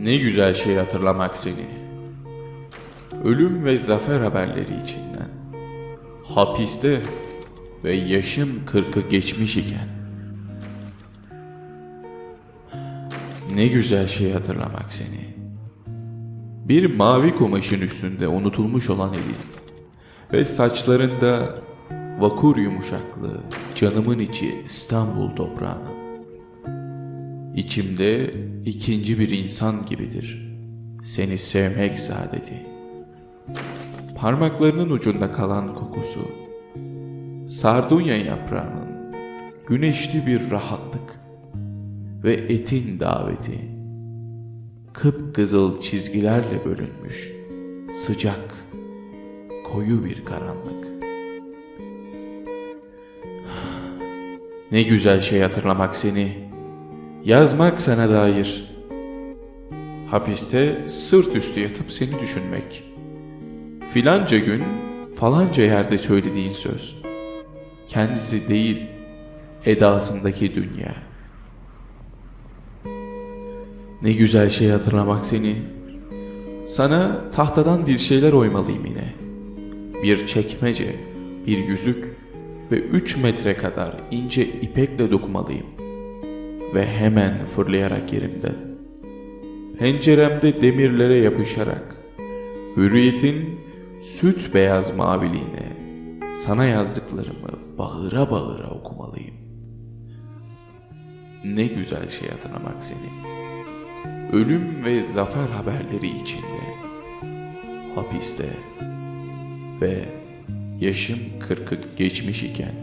Ne güzel şey hatırlamak seni. Ölüm ve zafer haberleri içinden. Hapiste ve yaşım 40'ı geçmiş iken. Ne güzel şey hatırlamak seni. Bir mavi kumaşın üstünde unutulmuş olan elin ve saçlarında vakur yumuşaklığı, canımın içi İstanbul toprağının. İçimde ikinci bir insan gibidir seni sevmek saadeti. Parmaklarının ucunda kalan kokusu, sardunya yaprağının güneşli bir rahatlık ve etin daveti, kıpkızıl çizgilerle bölünmüş sıcak, koyu bir karanlık. Ne güzel şey hatırlamak seni, yazmak sana dair. Hapiste sırt üstü yatıp seni düşünmek. Filanca gün, falanca yerde söylediğin söz. Kendisi değil, edasındaki dünya. Ne güzel şey hatırlamak seni. Sana tahtadan bir şeyler oymalıyım yine. Bir çekmece, bir yüzük ve 3 metre kadar ince ipekle dokumalıyım. Ve hemen fırlayarak yerimden, penceremde demirlere yapışarak, hürriyetin süt beyaz maviliğine sana yazdıklarımı bağıra bağıra okumalıyım. Ne güzel şey hatırlamak seni. Ölüm ve zafer haberleri içinde, hapiste ve yaşım 40'ı geçmiş iken.